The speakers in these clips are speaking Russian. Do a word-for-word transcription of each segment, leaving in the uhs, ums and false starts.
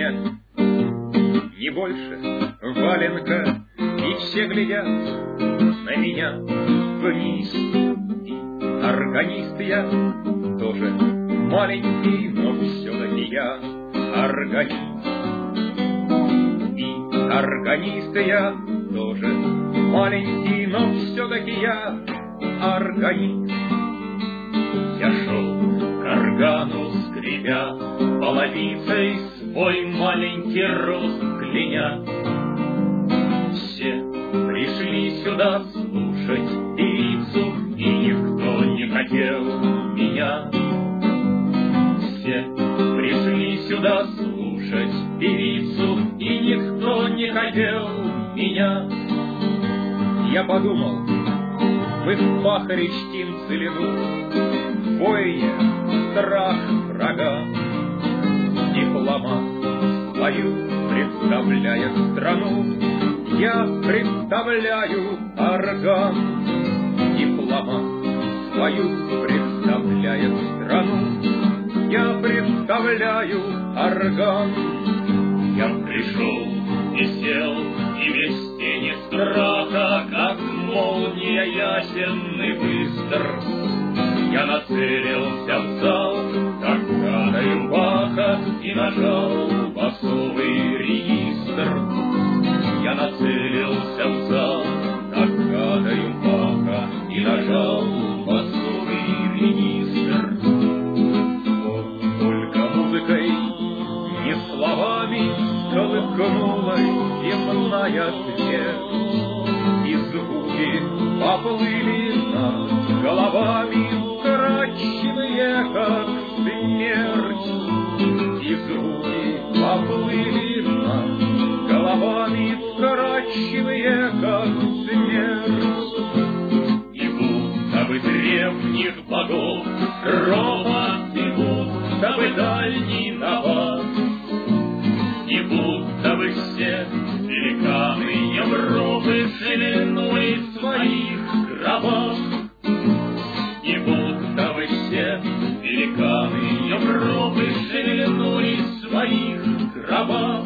нет, не больше валенка, и все глядят на меня вниз. И органист я тоже маленький, но все-таки я органист. И органист я тоже маленький, но все-таки я органист. Я шел к органу, скребя половицей свой маленький рост кляня. Все пришли сюда слушать певицу, и никто не хотел меня. Все пришли сюда слушать певицу, и никто не хотел меня. Я подумал, мы в пахаре чтим целину, воя страх врага. Дипломат свою представляет страну, я представляю орган. Дипломат свою представляет страну, я представляю орган. Я пришел и сел, и весь тени страха, как молния ясен и быстр. Я нацелился в зал, как гадаю Баха, и нажал басовый регистр. Я нацелился в зал, как гадаю Баха, и нажал басовый регистр. Вот только музыкой, не словами, колыхнулась земная твердь, и звуки поплыли над головами, вкрадчивые, как смерть. И звуки поплыли над головами, вкрадчивые, как смерть. И будто бы древних богов ропот, и будто бы дальний напад, и будто бы все великаны Европы шириной в своих гробах, и будто бы все великаны Европы шириной в своих гробах.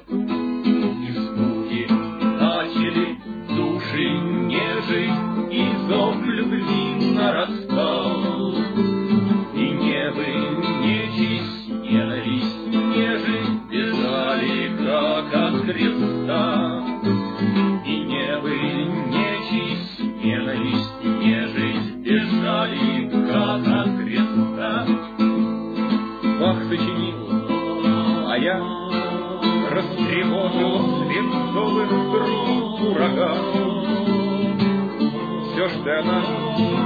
И звуки начали души нежить, и зов любви нарастал, и небо нечисть, ненависть, нежить бежали, как от креста. И небо нечисть, ненависть, нежить бежали, как от креста. Бах сочинил, а я растревожил свинцовых струн ураган. Все, что она